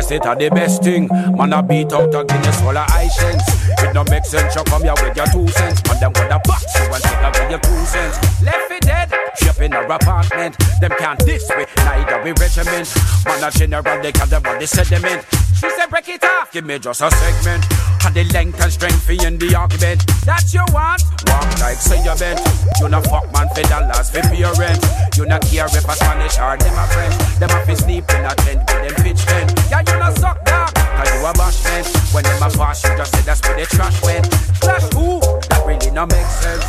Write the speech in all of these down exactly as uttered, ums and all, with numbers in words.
Guinness it a the best thing. Man a beat out a Guinness full of high cents. It no make sense, you come here with your two cents. Man them gonna box you and take away your two cents. Left it dead, ship in our apartment. Them can't this way, neither we regiment. Man a general, they can't want the sediment. She said break it off, give me just a segment. And the length and strength for in the argument. That you want, walk like say you bent. You no fuck man for dollars for pay rent. You no care if a Spanish or them a French. Them a fi sleep in a tent with them pitch tent. Yeah, you no suck dog, cause you a bashment. When them a pass you just say that's where the trash went. Clash who? That really no make sense.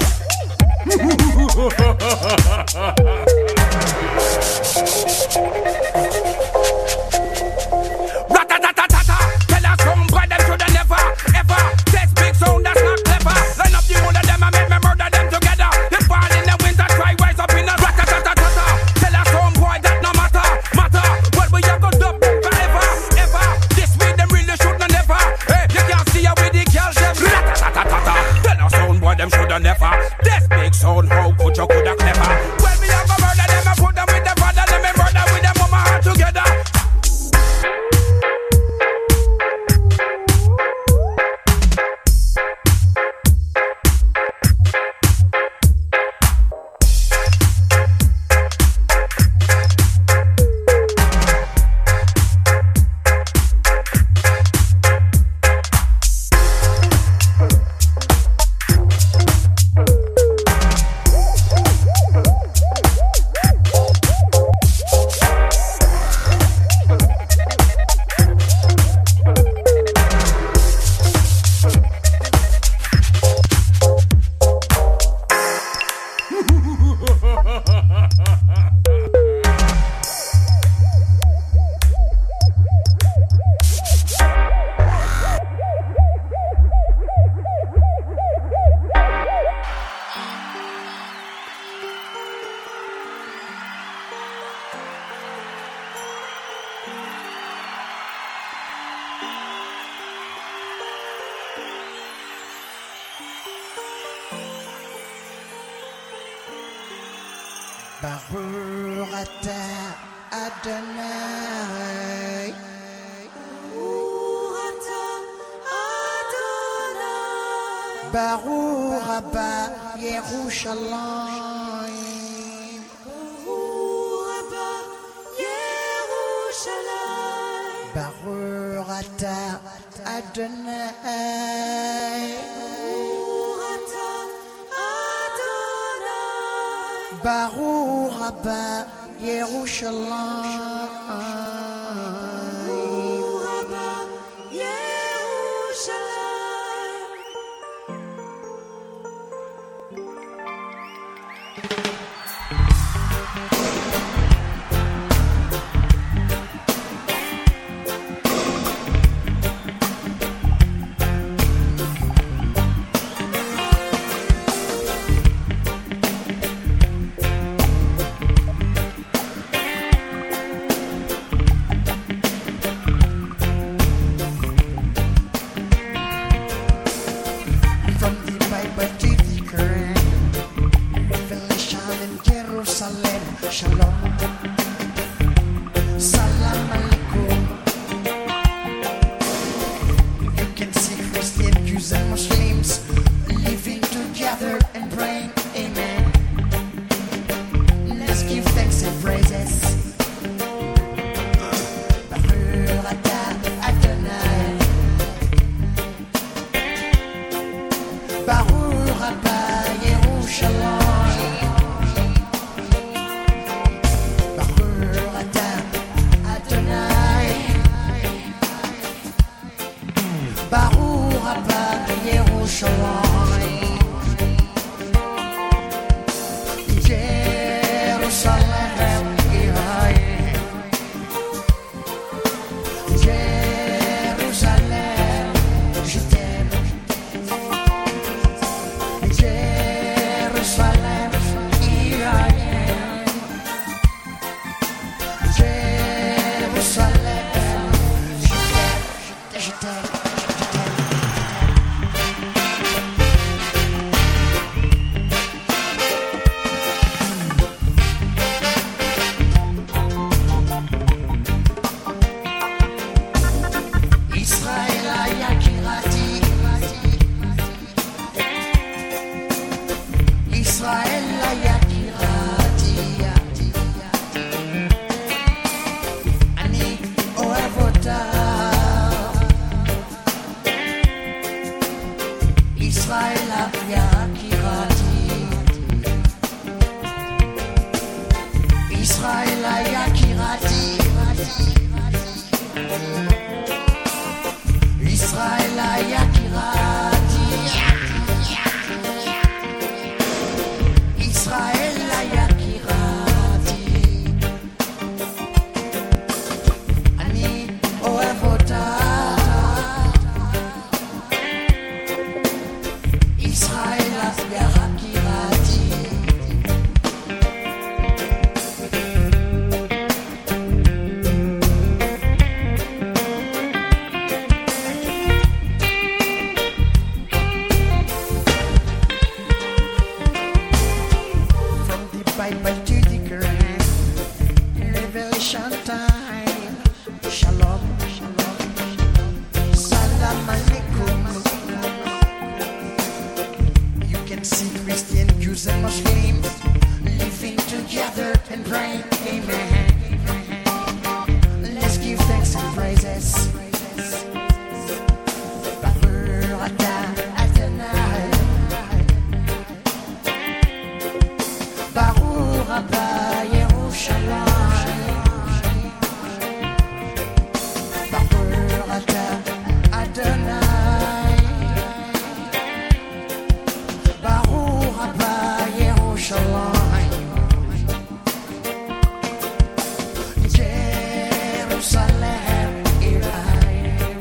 Rat-a-tat-tat-tat, tell us some boy them shoulda never, ever test big sound that's not clever. Line up the whole of them and make me murder them together. They fall in the winter, try rise up in the rat-a-tat-tat-tat. Tell us some boy that no matter, matter. Well we have got dub forever, ever. This week them really should not never. Hey, you can't see how with the girls them. Rat-a-tat-tat-tat, tell us some boy them shoulda never. This big sound, how could you coulda clever? Well we have a murder them and put them with the father, let me murder with them mama all together. Barurata Adonai. Baruch haba Yerushalayim. Baruch ata Adonai. Baruch haba Yerushalayim. Israël Ayakirati. Israël Ayakirati. Ani Oevota. Israël Ayakirati. Bible to the Quran, Revelation time. Shalom, shalom, salam alaikum. You can see Christian, Jews and Muslims living together and praying, amen. Let's give thanks and praises. Baruch atah Adonai. Baruch Abba Yerushalayim. Baruch atah Adonai. Baruch Abba Yerushalayim. Jerusalem Ilayim.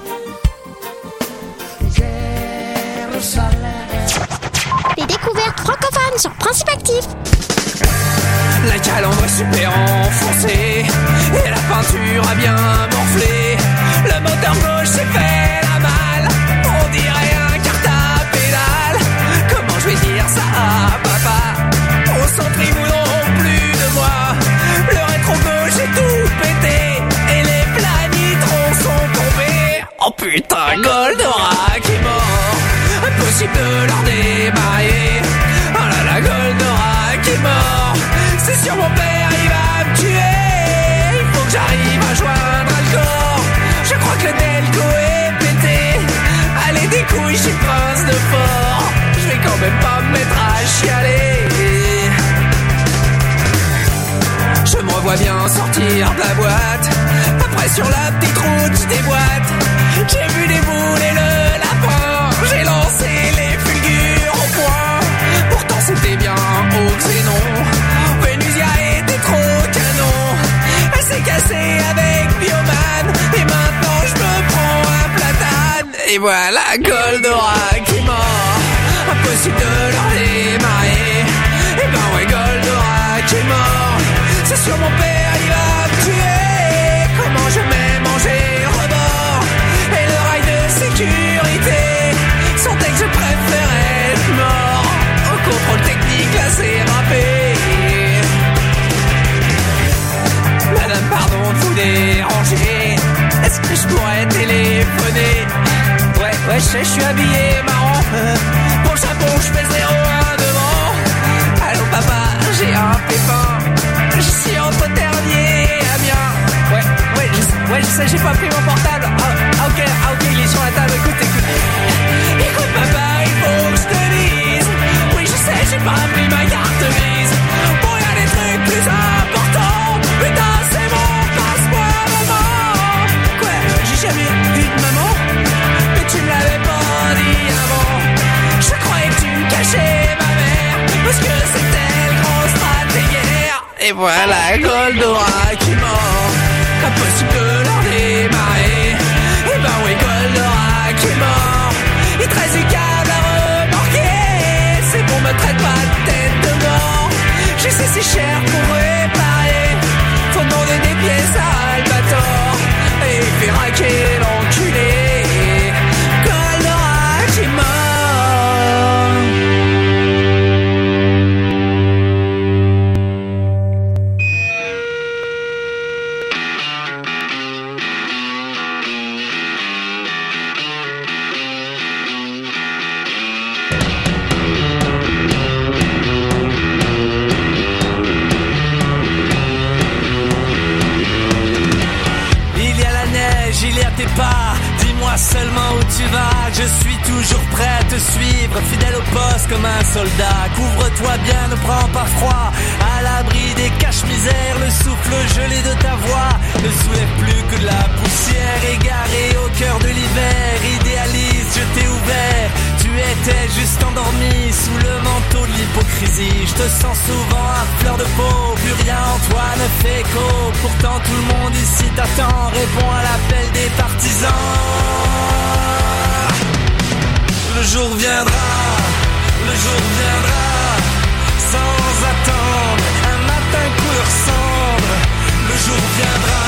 Jerusalem. Les découvertes francophones sur Principe Actif. La calandre est super enfoncée et la peinture a bien morflé. Le moteur gauche s'est fait la malle, on dirait un kart à pédale. Comment je vais dire ça à papa? Au centre ils voudront plus de moi. Le rétro gauche est tout pété et les planitrons sont tombés. Oh putain, Goldorak est mort, impossible de leur démarrer. Oh là là, Goldorak est mort, c'est sûr mon père il va me tuer. Il faut que j'arrive à joindre Alcor, je crois que le Delco est pété. Allez des couilles chez Prince de Fort, je vais quand même pas me mettre à chialer. Je me revois bien sortir de la boîte, après sur la petite route des boîtes. J'ai vu des boules et le lapin, j'ai lancé les fulgures au point. Pourtant c'était bien au xénon, Vénusia était trop canon. Elle s'est cassée avec Bioman et maintenant je me prends un platane. Et voilà Goldorak qui est mort, impossible de leur démarrer. Et ben ouais, Goldorak est mort, c'est sûr mon père il va me tuer. Comment je m'ai mangé rebord et le rail de sécurité sentait que je préférais être mort. Au contrôle technique là c'est râpé. Madame pardon de vous déranger, est-ce que je pourrais téléphoner? Ouais ouais je sais, je suis habillé marrant, pour le chapeau je fais zéro un devant. Allô papa, j'ai un pépin, je suis entre Ternier et Amiens. Ouais, ouais, je sais, ouais, je sais, j'ai pas pris mon portable. Ah, ah, ok, ah, ok, il est sur la table, écoute, écoute. Écoute, papa, il faut que je te dise. Oui, je sais, j'ai pas pris ma carte grise. Bon, y'a des trucs plus importants. Putain, c'est mon passe-moi, maman. Quoi, j'ai jamais eu de maman? Mais tu me l'avais pas dit avant. Je croyais que tu me cachais ma mère, parce que c'était le grand stratégaire. Et voilà, Goldorak qui est mort, impossible de leur démarrer. Et ben oui, Goldorak qui est mort, il trace du câble à remorquer. C'est bon, me traite pas de tête de mort, je sais c'est cher pour réparer. Faut demander des pièces à Albator et il fait raquer l'enculé. Goldorak qui est mort. passe comme un soldat. Couvre-toi bien, ne prends pas froid. À l'abri des caches-misères, le souffle gelé de ta voix ne soulève plus que de la poussière. Égaré au cœur de l'hiver, idéaliste, je t'ai ouvert. Tu étais juste endormi sous le manteau de l'hypocrisie. Je te sens souvent à fleur de peau, plus rien en toi ne fait écho. Pourtant tout le monde ici t'attend, réponds à l'appel des partisans. Le jour viendra, le jour viendra, sans attendre, un matin couleur cendre. Le jour viendra,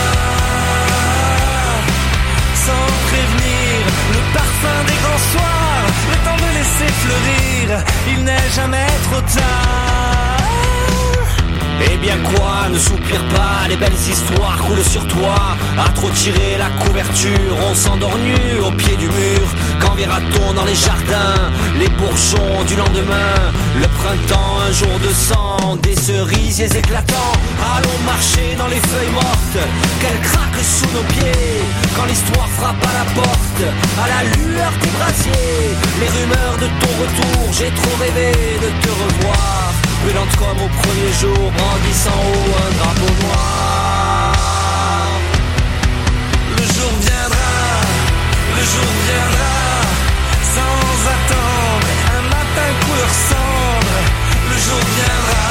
sans prévenir, le parfum des grands soirs, le temps de laisser fleurir, il n'est jamais trop tard. Eh bien quoi, ne soupire pas, les belles histoires coulent sur toi. À trop tirer la couverture, on s'endort nu au pied du mur. Quand verra-t-on dans les jardins les bourgeons du lendemain? Le printemps, un jour de sang, des cerisiers éclatants. Allons marcher dans les feuilles mortes, qu'elles craquent sous nos pieds. Quand l'histoire frappe à la porte, à la lueur des brasiers. Les rumeurs de ton retour, j'ai trop rêvé de te revoir. Brûlante comme au premier jour, brandissant haut un drapeau noir. Le jour viendra, le jour viendra, sans attendre, un matin couleur cendre. Le jour viendra,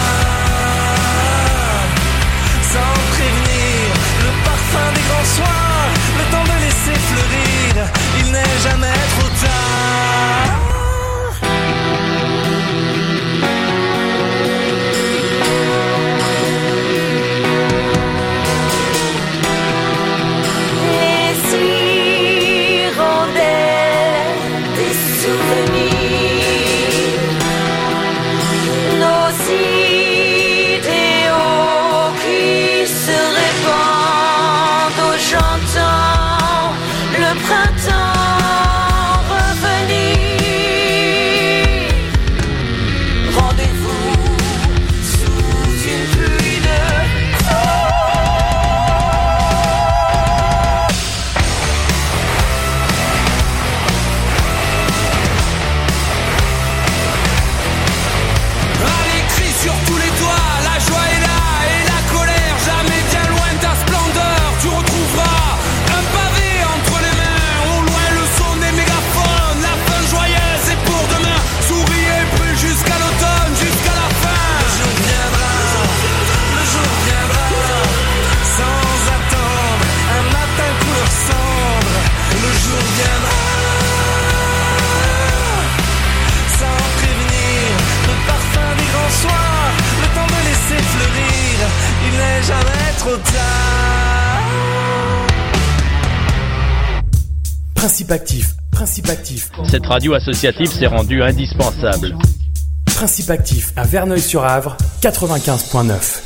sans prévenir, le parfum des grands soirs, le temps de laisser fleurir, il n'est jamais trop tard. Principe actif, principe actif. Cette radio associative s'est rendue indispensable. Principe actif à Verneuil-sur-Avre, quatre-vingt-quinze point neuf.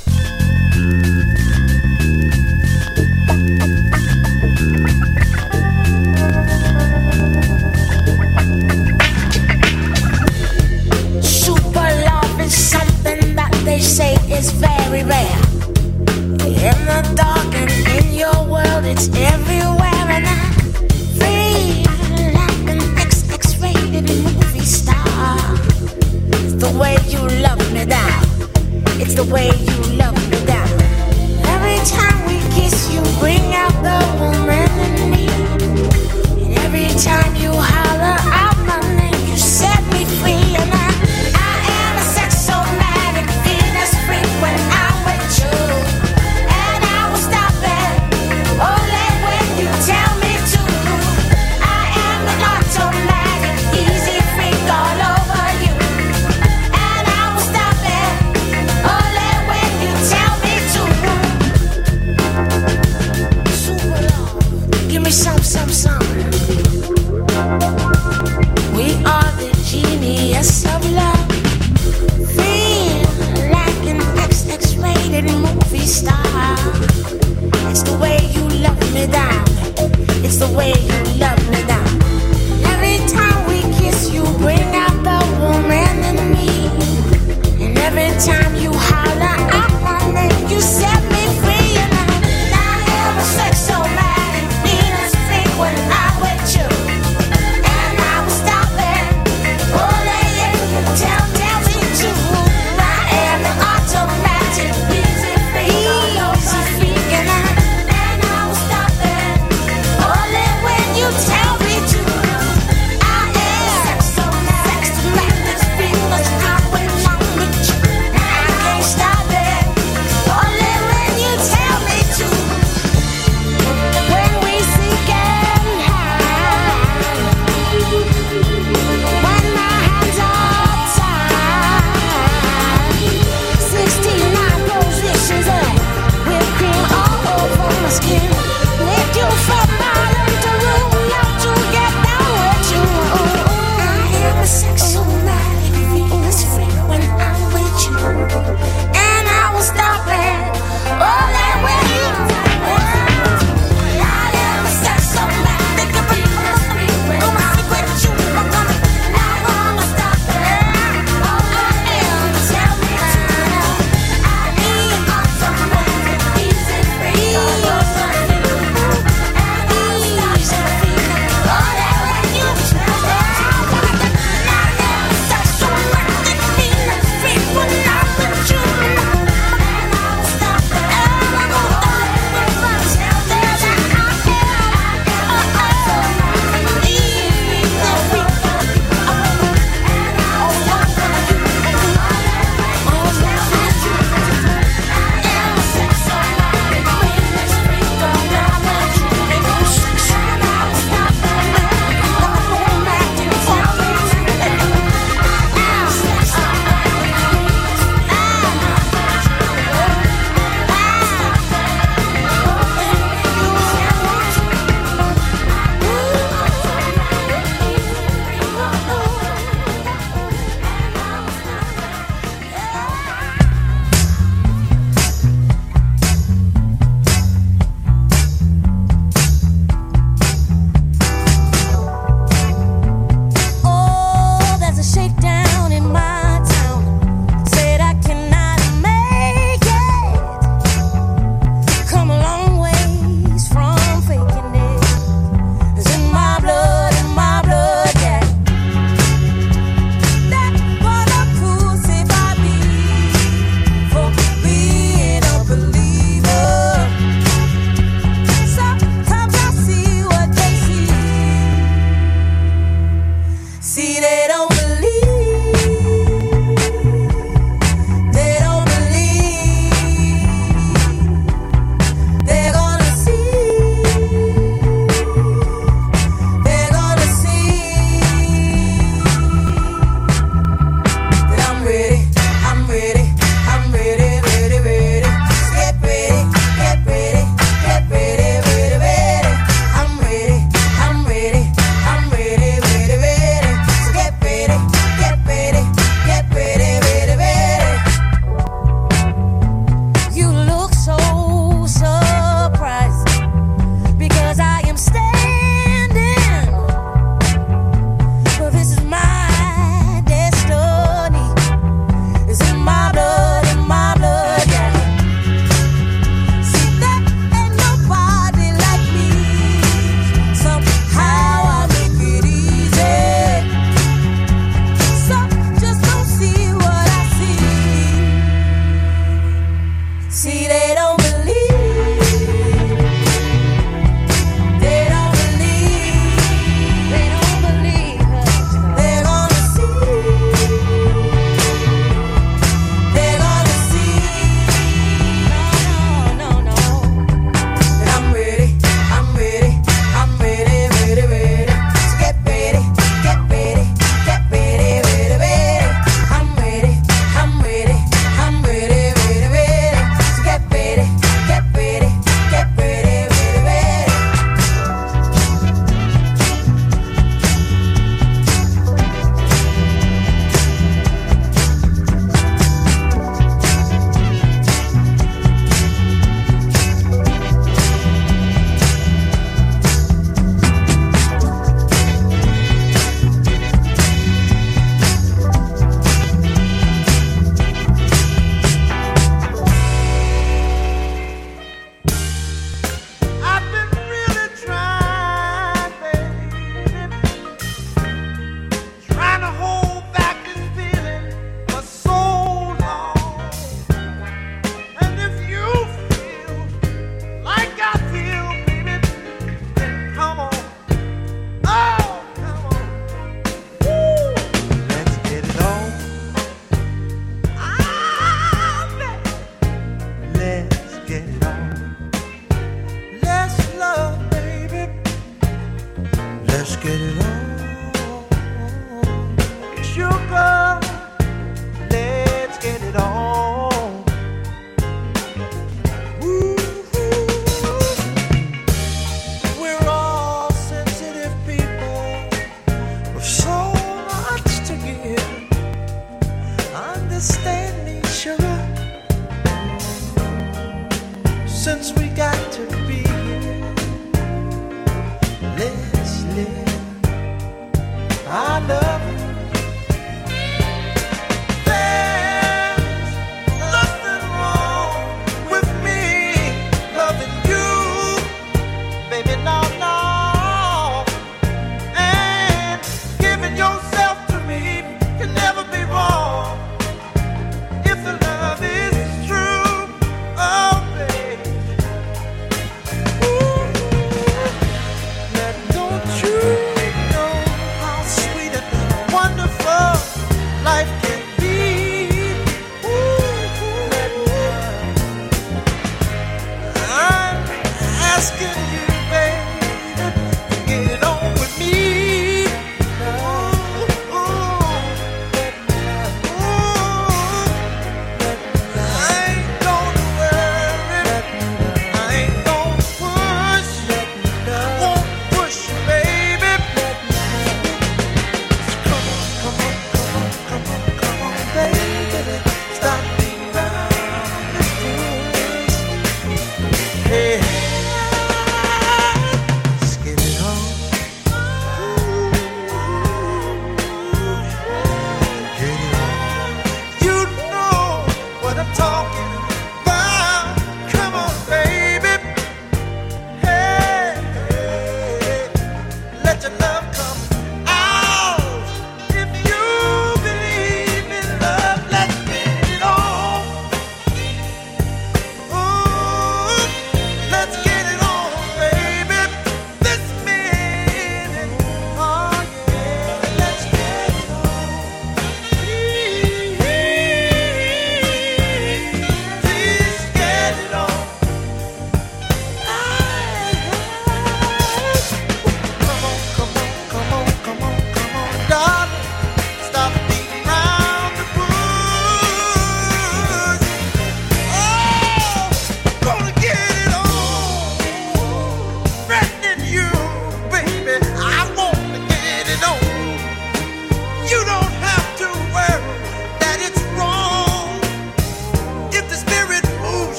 Super love is something that they say is very rare. In the dark and in your world, it's everywhere, and I feel like an X X-rated movie star. It's the way you love me down. It's the way you love me down. Every time we kiss, you bring out the woman in me. And every time you holler out my name, you set me free. And I, I am a sexomatic Venus freak when I'm with you. And I will stop it only when you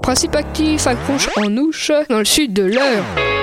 Principe actif accroche en ouche dans le sud de l'heure.